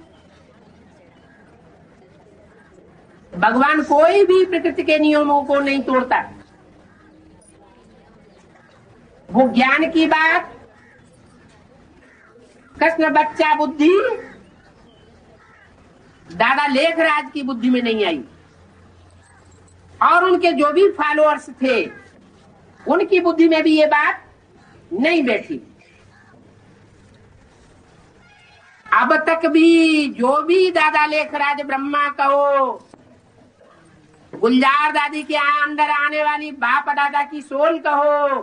[SPEAKER 1] भगवान कोई भी प्रकृति के नियमों को नहीं तोड़ता। वो ज्ञान की बात कृष्ण बच्चा बुद्धि दादा लेखराज की बुद्धि में नहीं आई और उनके जो भी फॉलोअर्स थे उनकी बुद्धि में भी ये बात नहीं बैठी। अब तक भी जो भी दादा लेखराज ब्रह्मा कहो, गुलजार दादी के अंदर आने वाली बाप दादा की सोल कहो,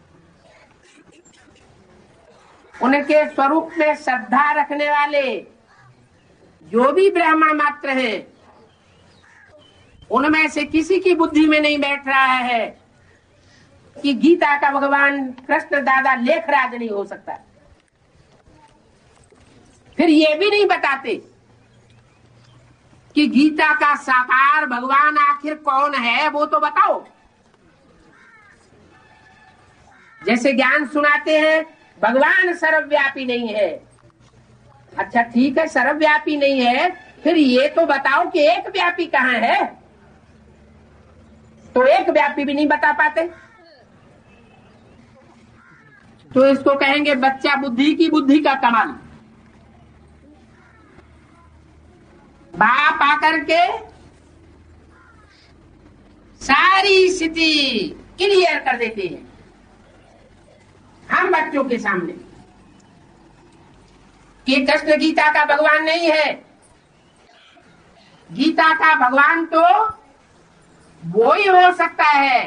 [SPEAKER 1] उनके स्वरूप में श्रद्धा रखने वाले जो भी ब्राह्मण मात्र हैं, उनमें से किसी की बुद्धि में नहीं बैठ रहा है कि गीता का भगवान कृष्ण दादा लेखराज नहीं हो सकता। फिर ये भी नहीं बताते कि गीता का साकार भगवान आखिर कौन है, वो तो बताओ। जैसे ज्ञान सुनाते हैं भगवान सर्वव्यापी नहीं है, अच्छा ठीक है सर्वव्यापी नहीं है, फिर ये तो बताओ कि एक व्यापी कहाँ है। तो एक व्यापी भी नहीं बता पाते, तो इसको कहेंगे बच्चा बुद्धि की बुद्धि का कमाल। बाप आकर के सारी स्थिति क्लियर कर देते हैं हम बच्चों के सामने कि कृष्ण गीता का भगवान नहीं है। गीता का भगवान तो वो ही हो सकता है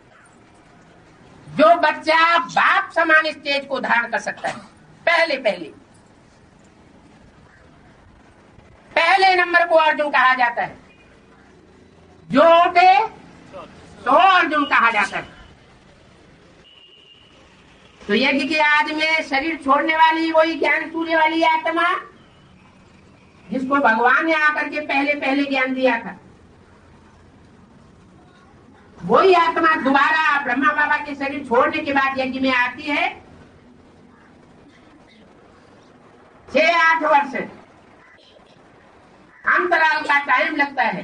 [SPEAKER 1] जो बच्चा बाप समान स्टेज को धारण कर सकता है। पहले पहले पहले नंबर को अर्जुन कहा जाता है, जो होते तो अर्जुन कहा जाता है। तो यज्ञ के आदि में शरीर छोड़ने वाली वही ज्ञान सूर्य वाली आत्मा जिसको भगवान ने आकर के पहले पहले ज्ञान दिया था, वही आत्मा दोबारा ब्रह्मा बाबा के शरीर छोड़ने के बाद यज्ञ में आती है। छह आठ वर्ष अंतराल का टाइम लगता है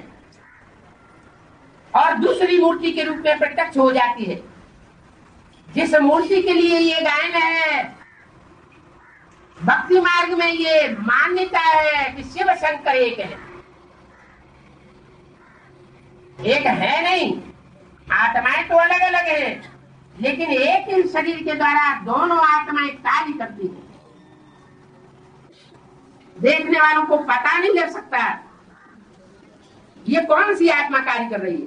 [SPEAKER 1] और दूसरी मूर्ति के रूप में प्रत्यक्ष हो जाती है। जिस मूर्ति के लिए ये गायन है, भक्ति मार्ग में ये मान्यता है कि शिव शंकर एक है, एक है नहीं, आत्माएं तो अलग अलग है, लेकिन एक ही शरीर के द्वारा दोनों आत्माएं कार्य करती हैं। देखने वालों को पता नहीं लग सकता ये कौन सी आत्मा कार्य कर रही है।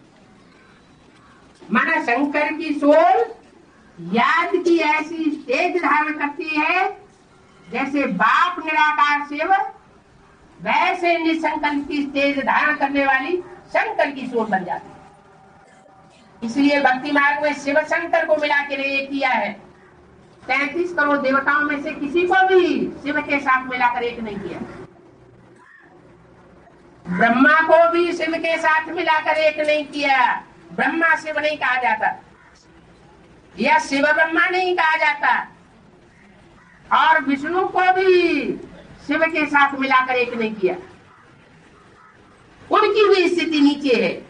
[SPEAKER 1] माना शंकर की सोल याद की ऐसी स्टेज धारण करती है जैसे बाप निराकार शिव, वैसे निसंकल्प की स्टेज धारण करने वाली शंकर की सोल बन जाती है। इसलिए भक्ति मार्ग में शिव शंकर को मिला के लिए किया है। तैतीस करोड़ देवताओं में से किसी को भी शिव के साथ मिलाकर एक नहीं किया। ब्रह्मा को भी शिव के साथ मिलाकर एक नहीं किया। ब्रह्मा शिव नहीं कहा जाता या शिव ब्रह्मा नहीं कहा जाता, और विष्णु को भी शिव के साथ मिलाकर एक नहीं किया। उनकी भी स्थिति नीचे है।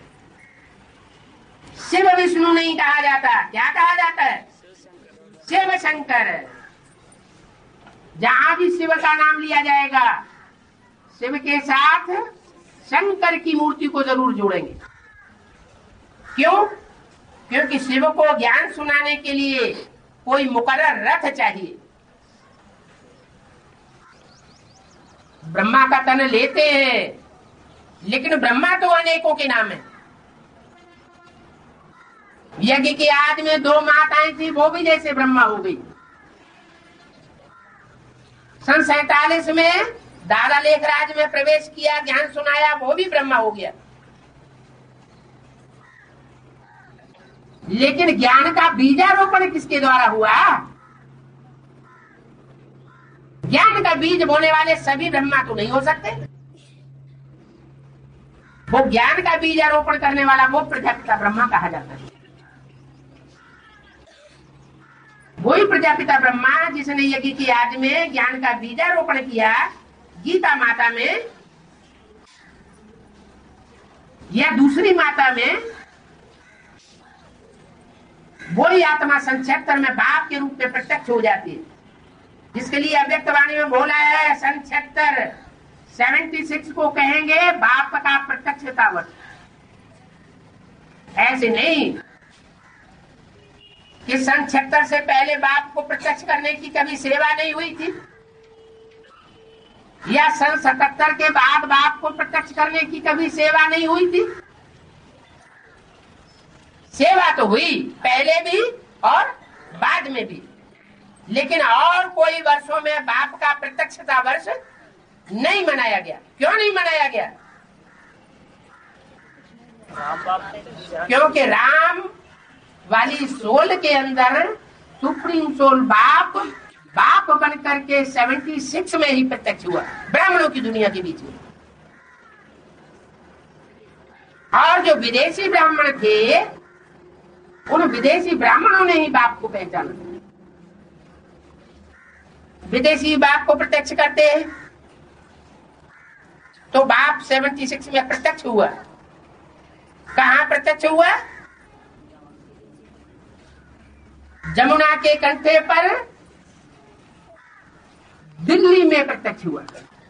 [SPEAKER 1] शिव विष्णु नहीं कहा जाता, क्या कहा जाता है? शिव शंकर। जहां भी शिव का नाम लिया जाएगा शिव के साथ शंकर की मूर्ति को जरूर जोड़ेंगे। क्यों? क्योंकि शिव को ज्ञान सुनाने के लिए कोई मुकर्रर रथ चाहिए। ब्रह्मा का तन लेते हैं, लेकिन ब्रह्मा तो अनेकों के नाम है। यज्ञ की आद में दो माताएं थी, वो भी जैसे ब्रह्मा हो गई। सन सैतालीस में दादा लेखराज में प्रवेश किया, ज्ञान सुनाया, वो भी ब्रह्मा हो गया। लेकिन ज्ञान का बीजारोपण किसके द्वारा हुआ? ज्ञान का बीज बोने वाले सभी ब्रह्मा तो नहीं हो सकते। वो ज्ञान का बीज आरोपण करने वाला वो प्रजापिता ब्रह्मा कहा जाता है। वही प्रजापिता ब्रह्मा जिसने यज्ञ की आदि में ज्ञान का बीजारोपण किया, गीता माता में या दूसरी माता में, वही आत्मा संक्षेत्र में बाप के रूप में प्रत्यक्ष हो जाती है, जिसके लिए अव्यक्त वाणी में बोला है संक्षेत्र छिहत्तर को कहेंगे बाप का प्रत्यक्षता वर्ष। ऐसे नहीं कि सन छिहत्तर से पहले बाप को प्रत्यक्ष करने की कभी सेवा नहीं हुई थी, या सन सतहत्तर के बाद बाप को प्रत्यक्ष करने की कभी सेवा नहीं हुई थी। सेवा तो हुई पहले भी और बाद में भी, लेकिन और कोई वर्षों में बाप का प्रत्यक्षता वर्ष नहीं मनाया गया। क्यों नहीं मनाया गया? क्योंकि राम वाली सोल के अंदर सुप्रीम सोल बाप बाप बन करके छिहत्तर में ही प्रत्यक्ष हुआ, ब्राह्मणों की दुनिया के बीच में। और जो विदेशी ब्राह्मण थे, उन विदेशी ब्राह्मणों ने ही बाप को पहचाना। विदेशी बाप को प्रत्यक्ष करते हैं तो बाप छिहत्तर में प्रत्यक्ष हुआ। कहाँ प्रत्यक्ष हुआ? जमुना के कंठे पर दिल्ली में प्रत्यक्ष हुआ।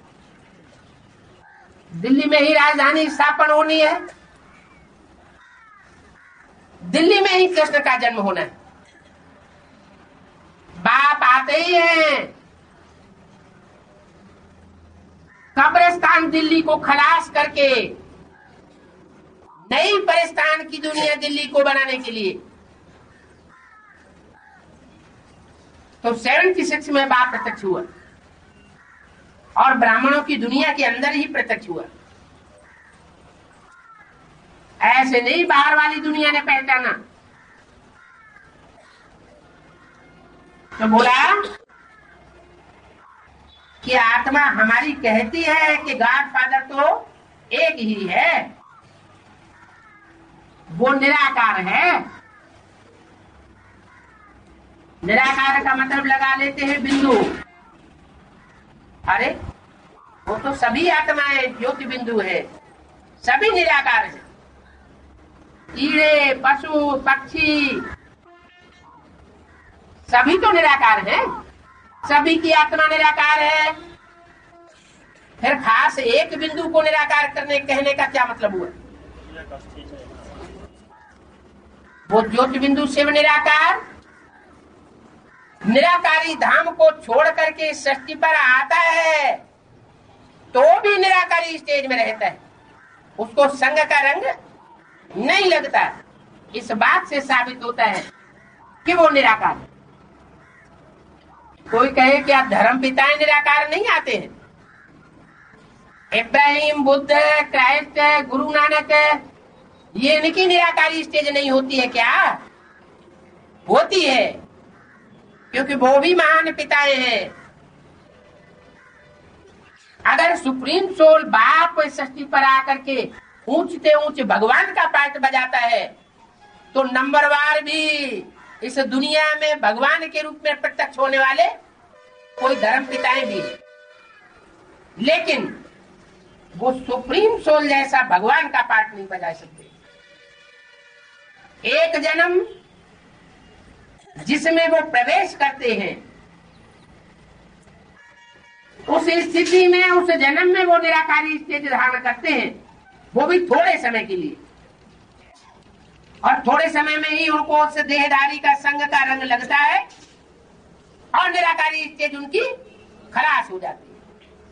[SPEAKER 1] दिल्ली में ही राजधानी स्थापन होनी है, दिल्ली में ही कृष्ण का जन्म होना है। बाप आते ही हैं, कब्रिस्तान दिल्ली को खलास करके नई परिस्तान की दुनिया दिल्ली को बनाने के लिए। तो छिहत्तर में बाप प्रत्यक्ष हुआ और ब्राह्मणों की दुनिया के अंदर ही प्रत्यक्ष हुआ। ऐसे नहीं बाहर वाली दुनिया ने पहचाना। तो बोला कि आत्मा हमारी कहती है कि गॉड फादर तो एक ही है, वो निराकार है। निराकार का मतलब लगा लेते हैं बिंदु। अरे वो तो सभी आत्माएं ज्योति बिंदु है, सभी निराकार है। कीड़े, पशु, पक्षी सभी तो निराकार है, सभी की आत्मा निराकार है। फिर खास एक बिंदु को निराकार करने कहने का क्या मतलब हुआ? वो ज्योति बिंदु शिव निराकार, निराकारी धाम को छोड़ करके सृष्टि पर आता है तो भी निराकारी स्टेज में रहता है, उसको संग का रंग नहीं लगता। इस बात से साबित होता है कि वो निराकार है। कोई कहे कि आप धर्म पिताएं निराकार नहीं आते हैं? इब्राहिम, बुद्ध, क्राइस्ट, गुरु नानक, ये इनकी निराकारी स्टेज नहीं होती है क्या? होती है, क्योंकि वो भी महान पिताएं हैं। अगर सुप्रीम सोल बाप सृष्टि पर आकर के ऊंचते ऊंच भगवान का पाठ बजाता है तो नंबरवार भी इस दुनिया में भगवान के रूप में प्रत्यक्ष होने वाले कोई धर्म पिताएं भी है, लेकिन वो सुप्रीम सोल जैसा भगवान का पाठ नहीं बजा सकते। एक जन्म जिसमें वो प्रवेश करते हैं, उस स्थिति में, उस जन्म में वो निराकारी स्टेज धारण करते हैं, वो भी थोड़े समय के लिए। और थोड़े समय में ही उनको उस देहधारी का संग का रंग लगता है और निराकारी स्टेज उनकी खलास हो जाती है।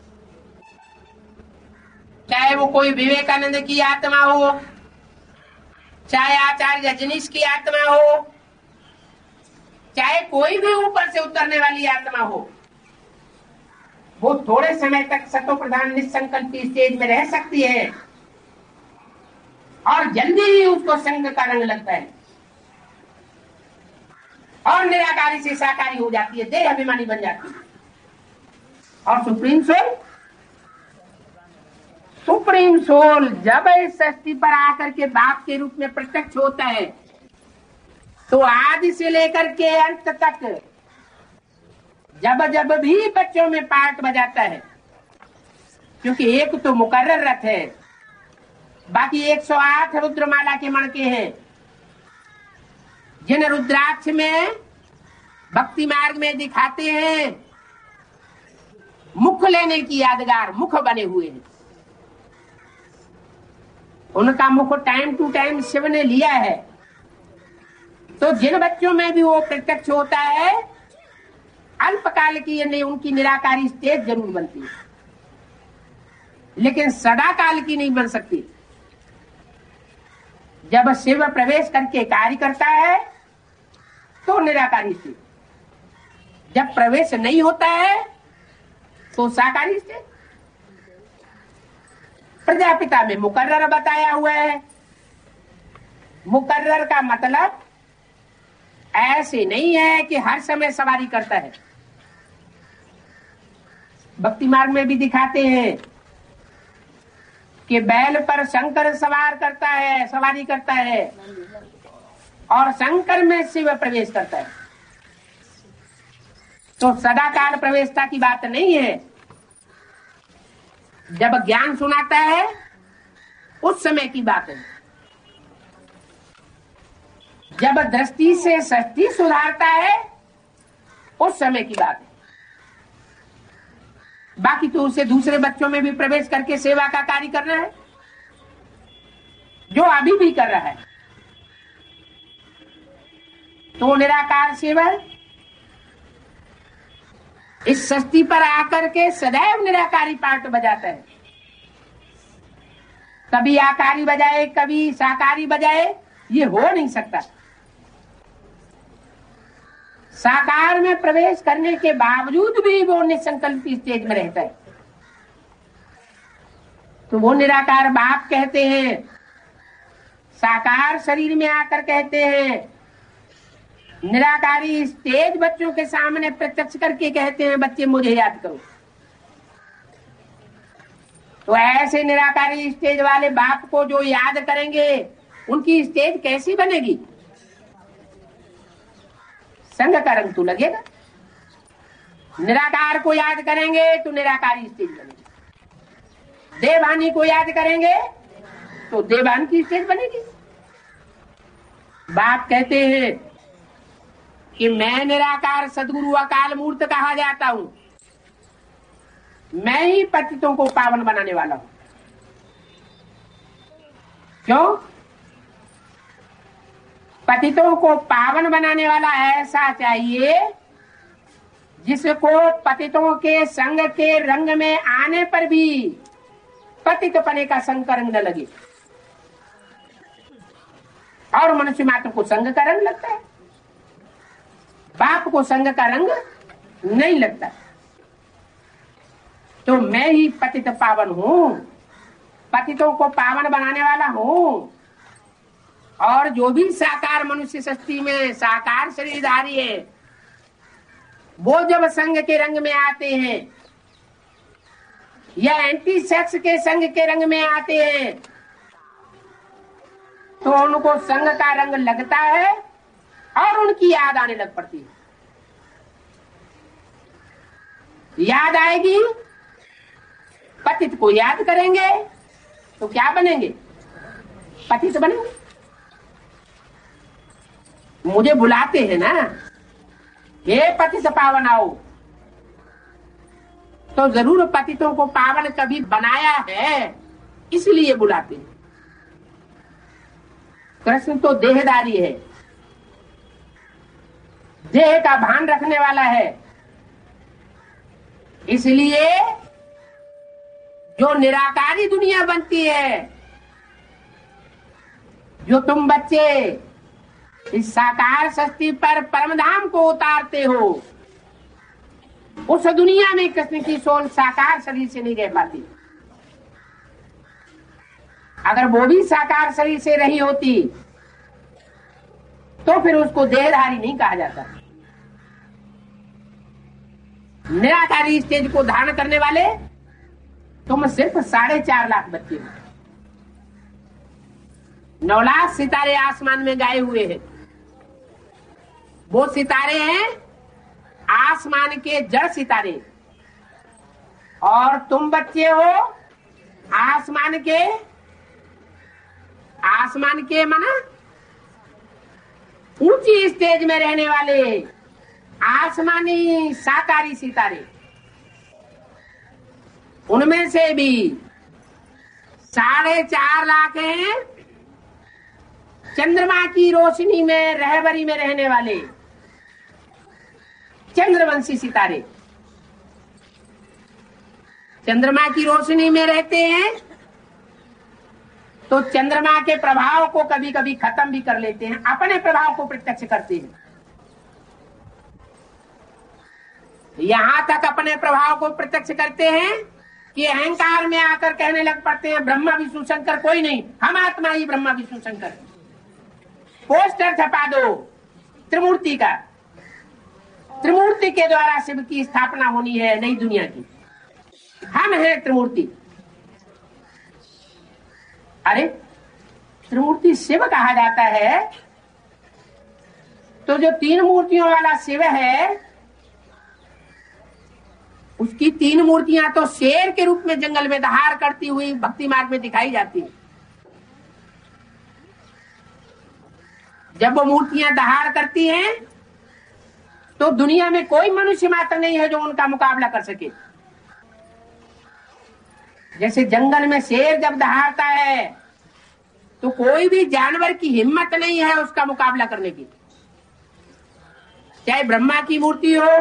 [SPEAKER 1] चाहे वो कोई विवेकानंद की आत्मा हो, चाहे आचार्य रजनीश की आत्मा हो, चाहे कोई भी ऊपर से उतरने वाली आत्मा हो, वो थोड़े समय तक सतो प्रधान निसंकल्प स्टेज में रह सकती है और जल्दी ही उसको संग का रंग लगता है और निराकारी से साकारी हो जाती है, देह अभिमानी बन जाती है। और सुप्रीम सोल सुप्रीम सोल जब इस सृष्टि पर आकर के बाप के रूप में प्रत्यक्ष होता है तो आदि से लेकर के अंत तक जब जब भी बच्चों में पार्ट बजाता है, क्योंकि एक तो मुकर्रर रथ है, बाकी एक सौ आठ रुद्रमाला के मणके हैं, जिन रुद्राक्ष में भक्ति मार्ग में दिखाते हैं मुख लेने की यादगार मुख बने हुए हैं। उनका मुख टाइम टू टाइम शिव ने लिया है। तो जिन बच्चों में भी वो प्रत्यक्ष होता है, अल्पकाल की नहीं उनकी निराकारी स्टेज जरूर बनती है, लेकिन सदा काल की नहीं बन सकती। जब शिव प्रवेश करके कार्य करता है तो निराकारी स्टेज, जब प्रवेश नहीं होता है तो साकारी स्टेज। प्रजापिता में मुकर्रर बताया हुआ है। मुकर्रर का मतलब ऐसे नहीं है कि हर समय सवारी करता है। भक्ति मार्ग में भी दिखाते हैं कि बैल पर शंकर सवार करता है, सवारी करता है और शंकर में शिव प्रवेश करता है। तो सदाकाल प्रवेशता की बात नहीं है। जब ज्ञान सुनाता है उस समय की बात है। जब दृष्टि से सृष्टि सुधारता है उस समय की बात है। बाकी तो उसे दूसरे बच्चों में भी प्रवेश करके सेवा का कार्य करना है, जो अभी भी कर रहा है। तो निराकार सेवा इस सृष्टि पर आकर के सदैव निराकारी पार्ट बजाता है। कभी आकारी बजाए कभी साकारी बजाए, ये हो नहीं सकता। साकार में प्रवेश करने के बावजूद भी वो निसंकल्प स्टेज में रहता है। तो वो निराकार बाप कहते हैं, साकार शरीर में आकर कहते हैं, निराकारी स्टेज बच्चों के सामने प्रत्यक्ष करके कहते हैं, बच्चे मुझे याद करो। तो ऐसे निराकारी स्टेज वाले बाप को जो याद करेंगे उनकी स्टेज कैसी बनेगी? संग का रंग तो लगेगा। निराकार को याद करेंगे तो निराकारी स्टेज बनेगी। देवानी को याद करेंगे तो देवान की स्टेज बनेगी। बाप कहते हैं कि मैं निराकार सदगुरु अकाल मूर्त कहा जाता हूं, मैं ही पतितों को पावन बनाने वाला हूं। क्यों? पतितों को पावन बनाने वाला ऐसा चाहिए जिसको पतितों के संग के रंग में आने पर भी पतितपने का संग का रंग न लगे। और मनुष्य मात्र को संग का रंग लगता है, बाप को संग का रंग नहीं लगता। तो मैं ही पतित पावन हूं, पतितों को पावन बनाने वाला हूं। और जो भी साकार मनुष्य सृष्टि में साकार शरीरधारी है, वो जब संग के रंग में आते हैं या एंटी सेक्स के संग के रंग में आते हैं तो उनको संग का रंग लगता है और उनकी याद आने लग पड़ती है। याद आएगी, पतित को याद करेंगे तो क्या बनेंगे? पतित बनेंगे। मुझे बुलाते हैं ना, हे पतित पावन आओ, तो जरूर पतितों को पावन कभी बनाया है, इसलिए बुलाते हैं। कृष्ण तो देहधारी है, देह का भान रखने वाला है। इसलिए जो निराकारी दुनिया बनती है, जो तुम बच्चे इस साकार सृष्टि पर परमधाम को उतारते हो, उस दुनिया में कृष्ण की सोल साकार शरीर से नहीं रह पाती। अगर वो भी साकार शरीर से रही होती तो फिर उसको देहधारी नहीं कहा जाता। निराकारी स्टेज को धारण करने वाले तुम सिर्फ साढ़े चार लाख बच्चे हो। नौ लाख सितारे आसमान में गाए हुए हैं। वो सितारे हैं आसमान के जड़ सितारे, और तुम बच्चे हो आसमान के, आसमान के माना ऊंची स्टेज में रहने वाले आसमानी साकारी सितारे। उनमें से भी साढ़े चार लाख हैं चंद्रमा की रोशनी में रहबरी में रहने वाले चंद्रवंशी सितारे। चंद्रमा की रोशनी में रहते हैं तो चंद्रमा के प्रभाव को कभी कभी खत्म भी कर लेते हैं, अपने प्रभाव को प्रत्यक्ष करते हैं। यहां तक अपने प्रभाव को प्रत्यक्ष करते हैं कि अहंकार में आकर कहने लग पड़ते हैं ब्रह्मा विष्णु शंकर कोई नहीं, हम आत्मा ही ब्रह्मा विष्णु शंकर। पोस्टर छपा दो त्रिमूर्ति का, त्रिमूर्ति के द्वारा शिव की स्थापना होनी है नई दुनिया की, हम हैं त्रिमूर्ति। अरे त्रिमूर्ति शिव कहा जाता है तो जो तीन मूर्तियों वाला शिव है उसकी तीन मूर्तियां तो शेर के रूप में जंगल में दहाड़ करती हुई भक्ति मार्ग में दिखाई जाती है। जब वो मूर्तियां दहाड़ करती हैं तो दुनिया में कोई मनुष्य मात्र नहीं है जो उनका मुकाबला कर सके। जैसे जंगल में शेर जब दहाड़ता है तो कोई भी जानवर की हिम्मत नहीं है उसका मुकाबला करने की, चाहे ब्रह्मा की मूर्ति हो,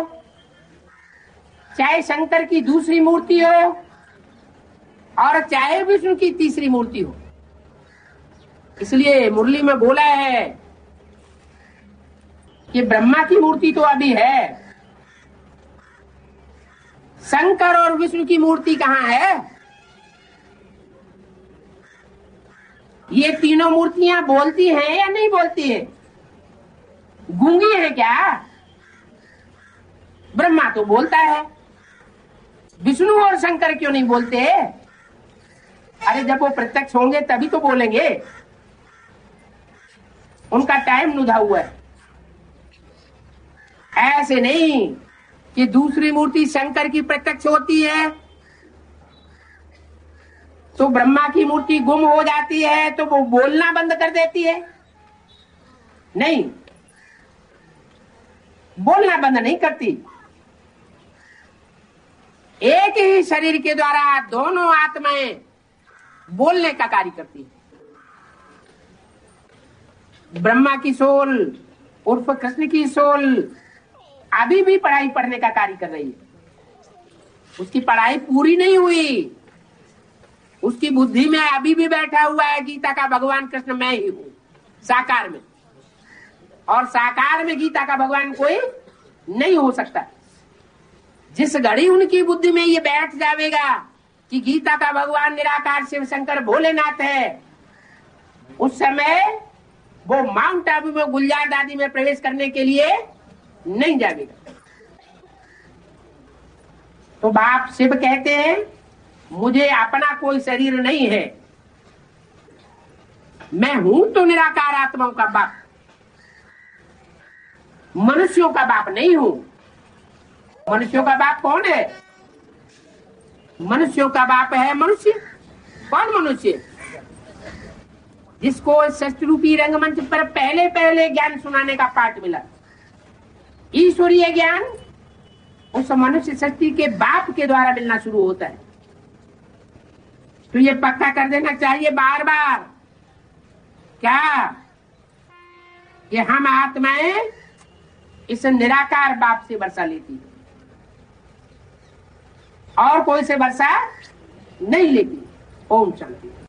[SPEAKER 1] चाहे शंकर की दूसरी मूर्ति हो, और चाहे विष्णु की तीसरी मूर्ति हो। इसलिए मुरली में बोला है कि ब्रह्मा की मूर्ति तो अभी है, शंकर और विष्णु की मूर्ति कहाँ है? ये तीनों मूर्तियां बोलती हैं या नहीं बोलती है? गूंगी है क्या? ब्रह्मा तो बोलता है, विष्णु और शंकर क्यों नहीं बोलते? अरे जब वो प्रत्यक्ष होंगे तभी तो बोलेंगे, उनका टाइम नुधा हुआ है। ऐसे नहीं कि दूसरी मूर्ति शंकर की प्रत्यक्ष होती है तो ब्रह्मा की मूर्ति गुम हो जाती है तो वो बोलना बंद कर देती है। नहीं, बोलना बंद नहीं करती। एक ही शरीर के द्वारा दोनों आत्माएं बोलने का कार्य करती है। ब्रह्मा की सोल उर्फ कृष्ण की सोल अभी भी पढ़ाई पढ़ने का कार्य कर रही है। उसकी पढ़ाई पूरी नहीं हुई, उसकी बुद्धि में अभी भी बैठा हुआ है गीता का भगवान कृष्ण मैं ही हूं साकार में, और साकार में गीता का भगवान कोई नहीं हो सकता। जिस घड़ी उनकी बुद्धि में ये बैठ जाएगा कि गीता का भगवान निराकार शिव शंकर भोलेनाथ है, उस समय वो माउंट आबू में गुलजार दादी में प्रवेश करने के लिए नहीं जाएगा। तो बाप शिव कहते हैं मुझे अपना कोई शरीर नहीं है, मैं हूं तो निराकार आत्माओं का बाप, मनुष्यों का बाप नहीं हूं। मनुष्यों का बाप कौन है? मनुष्यों का बाप है मनुष्य। कौन मनुष्य? जिसको षष्ठ रूपी रंगमंच पर पहले पहले ज्ञान सुनाने का पाठ मिला, ईश्वरीय ज्ञान उस मनुष्य सृष्टि के बाप के द्वारा मिलना शुरू होता है। तो ये पक्का कर देना चाहिए बार बार क्या कि हम आत्माएं इस निराकार बाप से वर्षा लेती है और कोई से वर्षा नहीं लेती। ओम शांति।